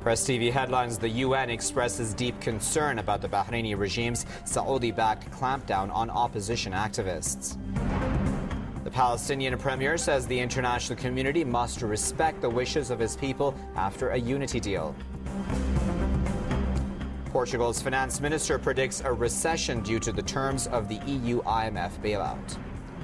Press TV headlines: the UN expresses deep concern about the Bahraini regime's Saudi-backed clampdown on opposition activists. The Palestinian premier says the international community must respect the wishes of his people after a unity deal. Portugal's finance minister predicts a recession due to the terms of the EU-IMF bailout.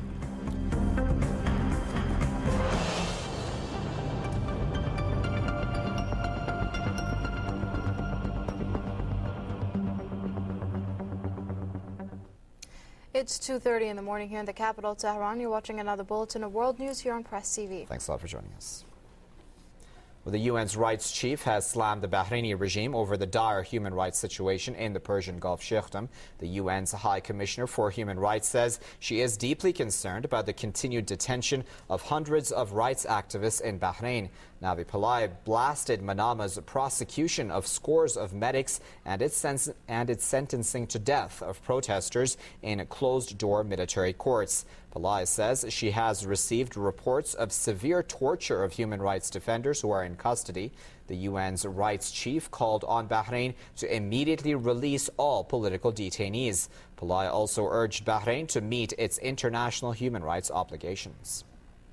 It's 2:30 in the morning here in the capital, Tehran. You're watching another bulletin of world news here on Press TV. Thanks a lot for joining us. Well, the UN's rights chief has slammed the Bahraini regime over the dire human rights situation in the Persian Gulf Sheikhdom. The UN's High Commissioner for Human Rights says she is deeply concerned about the continued detention of hundreds of rights activists in Bahrain. Navi Pillay blasted Manama's prosecution of scores of medics and its sentencing to death of protesters in closed-door military courts. Pillay says she has received reports of severe torture of human rights defenders who are in custody. The UN's rights chief called on Bahrain to immediately release all political detainees. Pillay also urged Bahrain to meet its international human rights obligations.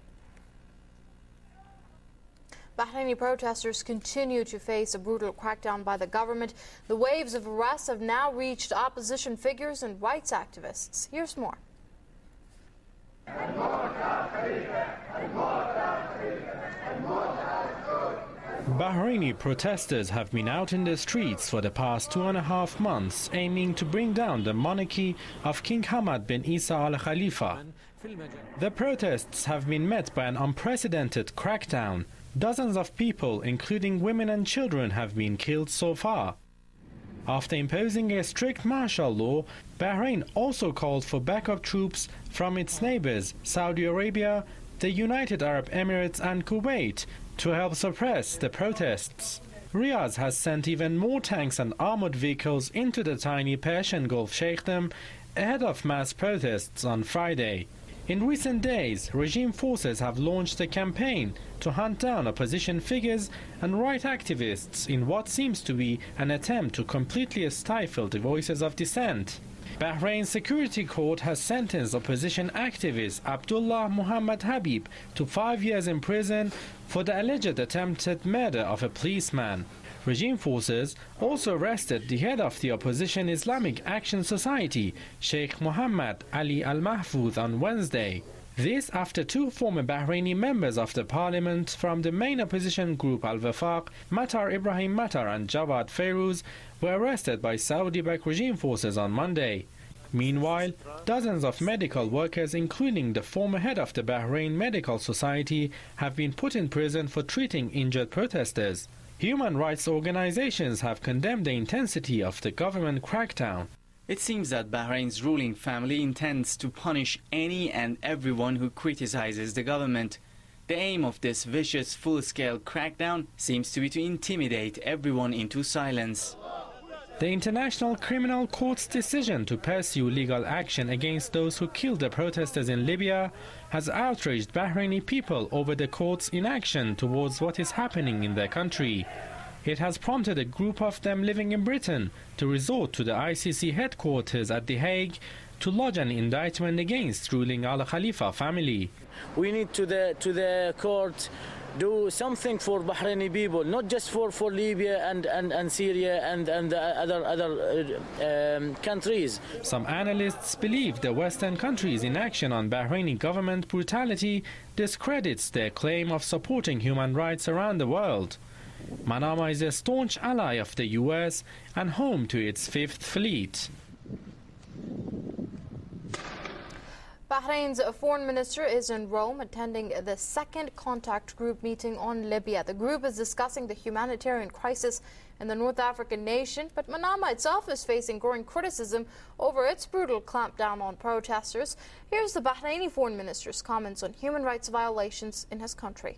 Bahraini protesters continue to face a brutal crackdown by the government. The waves of arrests have now reached opposition figures and rights activists. Here's more. Bahraini protesters have been out in the streets for the past 2.5 months, aiming to bring down the monarchy of King Hamad bin Isa Al Khalifa. The protests have been met by an unprecedented crackdown. Dozens of people, including women and children, have been killed so far. After imposing a strict martial law, Bahrain also called for backup troops from its neighbors, Saudi Arabia, the United Arab Emirates and Kuwait, to help suppress the protests. Riyadh has sent even more tanks and armored vehicles into the tiny Persian Gulf Sheikhdom ahead of mass protests on Friday. In recent days, regime forces have launched a campaign to hunt down opposition figures and right activists in what seems to be an attempt to completely stifle the voices of dissent. Bahrain's security court has sentenced opposition activist Abdullah Muhammad Habib to 5 years in prison for the alleged attempted murder of a policeman. Regime forces also arrested the head of the opposition Islamic Action Society, Sheikh Mohammed Ali Al-Mahfouz, on Wednesday. This after two former Bahraini members of the parliament from the main opposition group Al-Wafaq, Matar Ibrahim Matar and Jawad Fayrouz, were arrested by Saudi-backed regime forces on Monday. Meanwhile, dozens of medical workers, including the former head of the Bahrain Medical Society, have been put in prison for treating injured protesters. Human rights organizations have condemned the intensity of the government crackdown. It seems that Bahrain's ruling family intends to punish any and everyone who criticizes the government. The aim of this vicious full-scale crackdown seems to be to intimidate everyone into silence. The International Criminal Court's decision to pursue legal action against those who killed the protesters in Libya has outraged Bahraini people over the court's inaction towards what is happening in their country. It has prompted a group of them living in Britain to resort to the ICC headquarters at The Hague to lodge an indictment against ruling Al Khalifa family. We need to the court do something for Bahraini people, not just for Libya and Syria and the other countries. Some analysts believe the Western countries' inaction on Bahraini government brutality discredits their claim of supporting human rights around the world. Manama is a staunch ally of the US and home to its Fifth Fleet. Bahrain's foreign minister is in Rome attending the second contact group meeting on Libya. The group is discussing the humanitarian crisis in the North African nation, but Manama itself is facing growing criticism over its brutal clampdown on protesters. Here's the Bahraini foreign minister's comments on human rights violations in his country.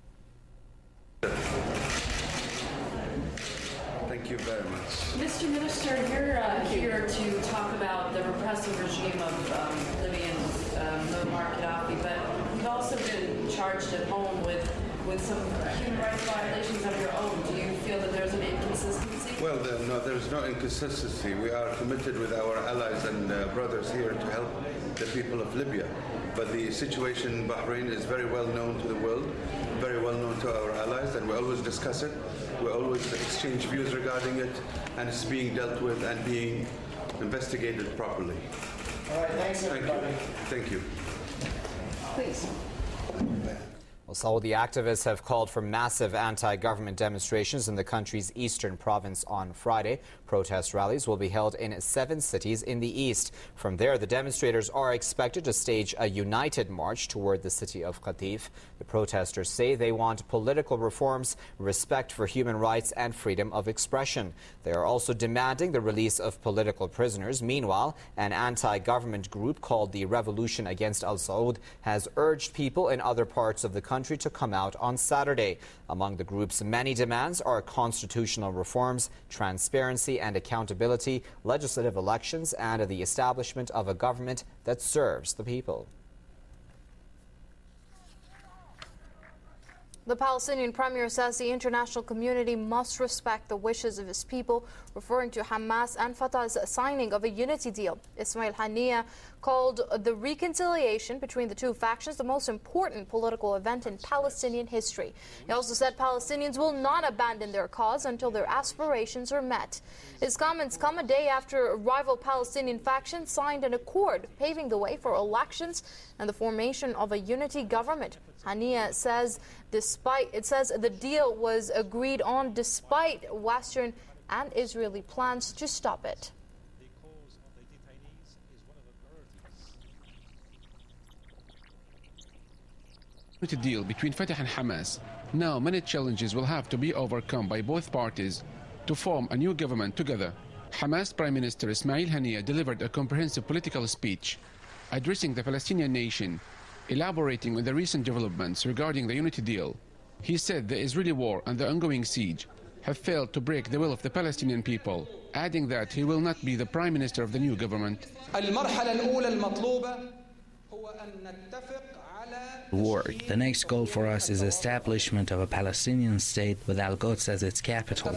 Thank you very much. Mr. Minister, you're here to talk about the repressive regime of Libyan Muammar Gaddafi, but you've also been charged at home with with some human rights violations of your own. Do you feel that there's an inconsistency? Well, no, there's no inconsistency. We are committed with our allies and brothers here to help the people of Libya. But the situation in Bahrain is very well known to the world, very well known to our allies, and we always discuss it. We always exchange views regarding it, and it's being dealt with and being investigated properly. All right, thanks, everybody. Thank you. Please. Well, Saudi activists have called for massive anti-government demonstrations in the country's eastern province on Friday. Protest rallies will be held in 7 cities in the east. From there, the demonstrators are expected to stage a united march toward the city of Qatif. The protesters say they want political reforms, respect for human rights, and freedom of expression. They are also demanding the release of political prisoners. Meanwhile, an anti-government group called the Revolution Against Al Saud has urged people in other parts of the country to come out on Saturday. Among the group's many demands are constitutional reforms, transparency and accountability, legislative elections, and the establishment of a government that serves the people. The Palestinian premier says the international community must respect the wishes of his people, referring to Hamas and Fatah's signing of a unity deal. Ismail Haniyeh called the reconciliation between the two factions the most important political event in Palestinian history. He also said Palestinians will not abandon their cause until their aspirations are met. His comments come a day after rival Palestinian factions signed an accord paving the way for elections and the formation of a unity government. Haniyeh says the deal was agreed on despite Western and Israeli plans to stop it. The deal between Fatah and Hamas. Now many challenges will have to be overcome by both parties to form a new government together. Hamas Prime Minister Ismail Haniyeh delivered a comprehensive political speech addressing the Palestinian nation, elaborating on the recent developments regarding the unity deal. He said the Israeli war and the ongoing siege have failed to break the will of the Palestinian people, adding that he will not be the prime minister of the new government. The next goal for us is the establishment of a Palestinian state with Al-Quds as its capital.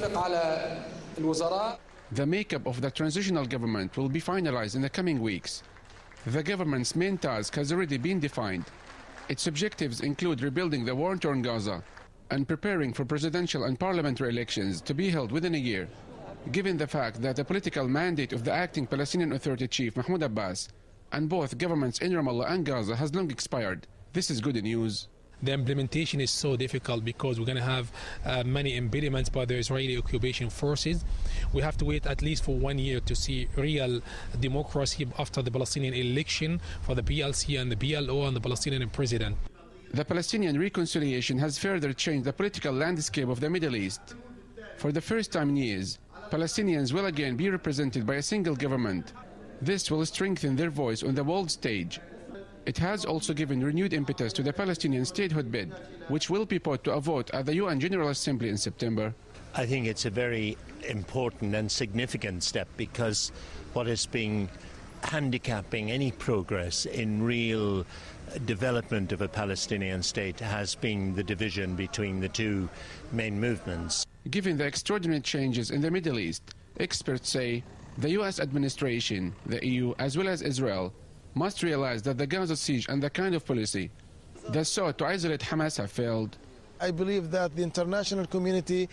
The makeup of the transitional government will be finalized in the coming weeks. The government's main task has already been defined. Its objectives include rebuilding the war-torn Gaza and preparing for presidential and parliamentary elections to be held within a year. Given the fact that the political mandate of the acting Palestinian Authority chief Mahmoud Abbas and both governments in Ramallah and Gaza has long expired, this is good news. The implementation is so difficult because we're going to have many impediments by the Israeli occupation forces. We have to wait at least for 1 year to see real democracy after the Palestinian election for the PLC and the PLO and the Palestinian president. The Palestinian reconciliation has further changed the political landscape of the Middle East. For the first time in years, Palestinians will again be represented by a single government. This will strengthen their voice on the world stage. It has also given renewed impetus to the Palestinian statehood bid, which will be put to a vote at the UN General Assembly in September. I think it's a very important and significant step because what has been handicapping any progress in real development of a Palestinian state has been the division between the two main movements. Given the extraordinary changes in the Middle East, experts say the US administration, the EU, as well as Israel, must realize that the Gaza siege and the kind of policy that sought to isolate Hamas have failed. I believe that the international community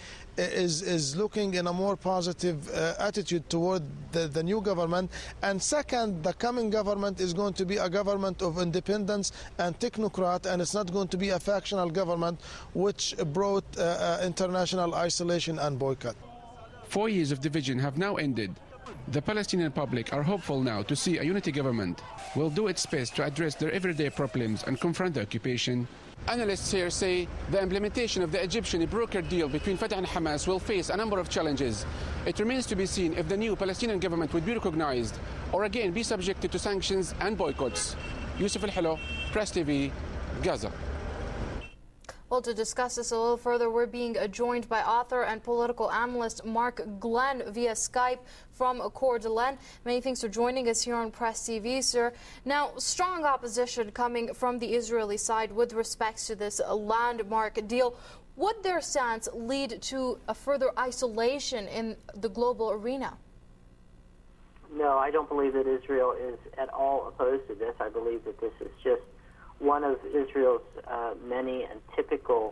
is looking in a more positive attitude toward the new government. And second, the coming government is going to be a government of independence and technocrat, and it's not going to be a factional government which brought international isolation and boycott. 4 years of division have now ended. The Palestinian public are hopeful now to see a unity government will do its best to address their everyday problems and confront the occupation. Analysts here say the implementation of the Egyptian brokered deal between Fatah and Hamas will face a number of challenges. It remains to be seen if the new Palestinian government would be recognized or again be subjected to sanctions and boycotts. Yusuf Al-Halo, Press TV, Gaza. Well, to discuss this a little further, we're being joined by author and political analyst Mark Glenn via Skype from Coeur d'Alene. Many thanks for joining us here on Press TV, sir. Now, strong opposition coming from the Israeli side with respect to this landmark deal. Would their stance lead to a further isolation in the global arena? No, I don't believe that Israel is at all opposed to this. I believe that this is just one of Israel's many and typical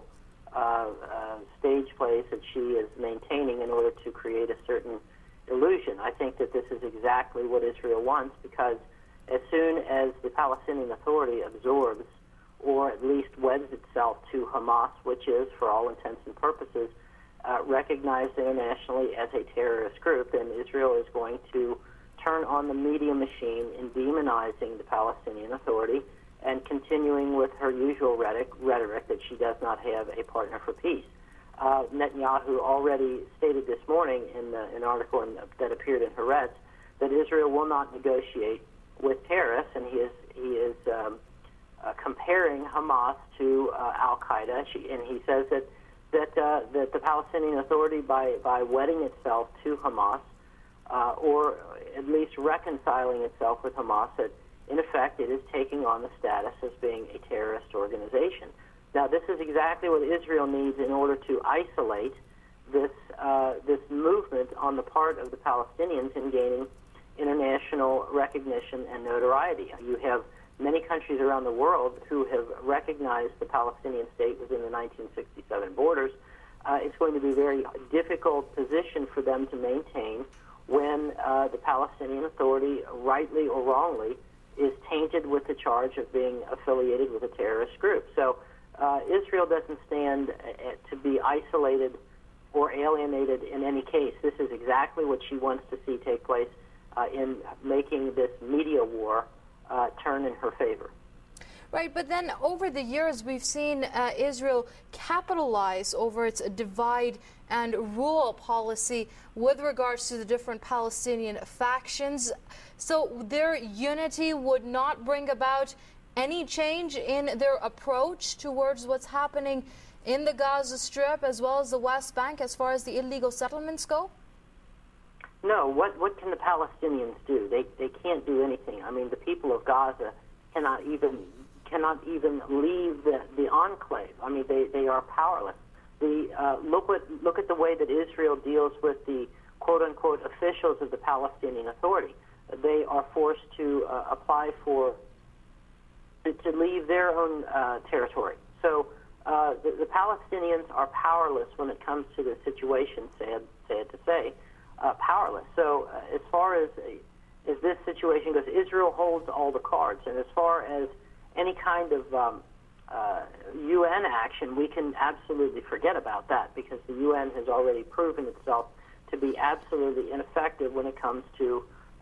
stage plays that she is maintaining in order to create a certain illusion. I think that this is exactly what Israel wants, because as soon as the Palestinian Authority absorbs or at least weds itself to Hamas, which is, for all intents and purposes, recognized internationally as a terrorist group, then Israel is going to turn on the media machine in demonizing the Palestinian Authority and continuing with her usual rhetoric that she does not have a partner for peace. Netanyahu already stated this morning in an article that appeared in Haaretz that Israel will not negotiate with terrorists, and he is comparing Hamas to Al-Qaeda, and he says that the Palestinian Authority, by wedding itself to Hamas, or at least reconciling itself with Hamas, that in effect it is taking on the status as being a terrorist organization. Now, this is exactly what Israel needs in order to isolate this movement on the part of the Palestinians in gaining international recognition and notoriety. You have many countries around the world who have recognized the Palestinian state within the 1967 borders. It's going to be a very difficult position for them to maintain when the Palestinian Authority, rightly or wrongly, is tainted with the charge of being affiliated with a terrorist group. So Israel doesn't stand to be isolated or alienated in any case. This is exactly what she wants to see take place in making this media war turn in her favor. Right, but then over the years we've seen Israel capitalize over its divide and rule policy with regards to the different Palestinian factions. So their unity would not bring about any change in their approach towards what's happening in the Gaza Strip as well as the West Bank as far as the illegal settlements go? No, what can the Palestinians do? They can't do anything. I mean, the people of Gaza cannot even leave the enclave. I mean, they are powerless. Look at the way that Israel deals with the quote-unquote officials of the Palestinian Authority. They are forced to apply to leave their own territory. So the Palestinians are powerless when it comes to the situation, sad to say, powerless. So as far as this situation goes, Israel holds all the cards. And as far as any kind of UN action, we can absolutely forget about that, because the UN has already proven itself to be absolutely ineffective when it comes to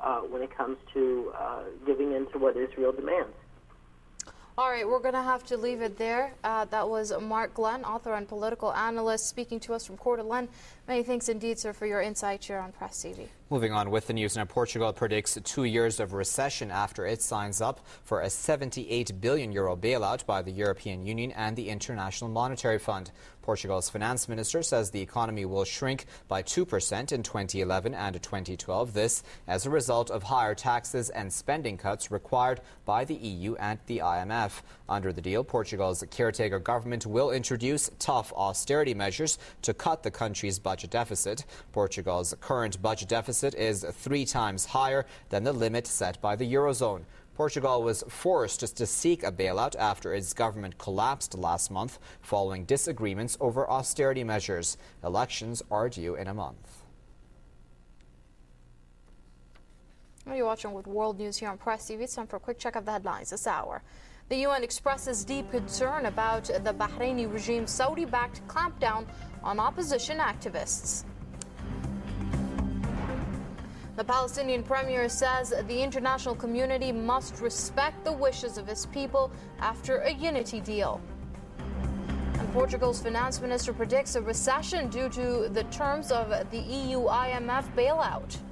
giving in to what Israel demands. All right, we're going to have to leave it there. That was Mark Glenn, author and political analyst, speaking to us from Coeur d'Alene. Many thanks indeed, sir, for your insight here on Press TV. Moving on with the news now, Portugal predicts 2 years of recession after it signs up for a €78 billion bailout by the European Union and the International Monetary Fund. Portugal's finance minister says the economy will shrink by 2% in 2011 and 2012. This as a result of higher taxes and spending cuts required by the EU and the IMF. Under the deal, Portugal's caretaker government will introduce tough austerity measures to cut the country's budget deficit. Portugal's current budget deficit is 3 times higher than the limit set by the Eurozone. Portugal was forced to seek a bailout after its government collapsed last month following disagreements over austerity measures. Elections are due in a month. You're watching with World News here on Press TV. It's time for a quick check of the headlines this hour. The UN expresses deep concern about the Bahraini regime's Saudi-backed clampdown on opposition activists. The Palestinian premier says the international community must respect the wishes of his people after a unity deal. And Portugal's finance minister predicts a recession due to the terms of the EU-IMF bailout.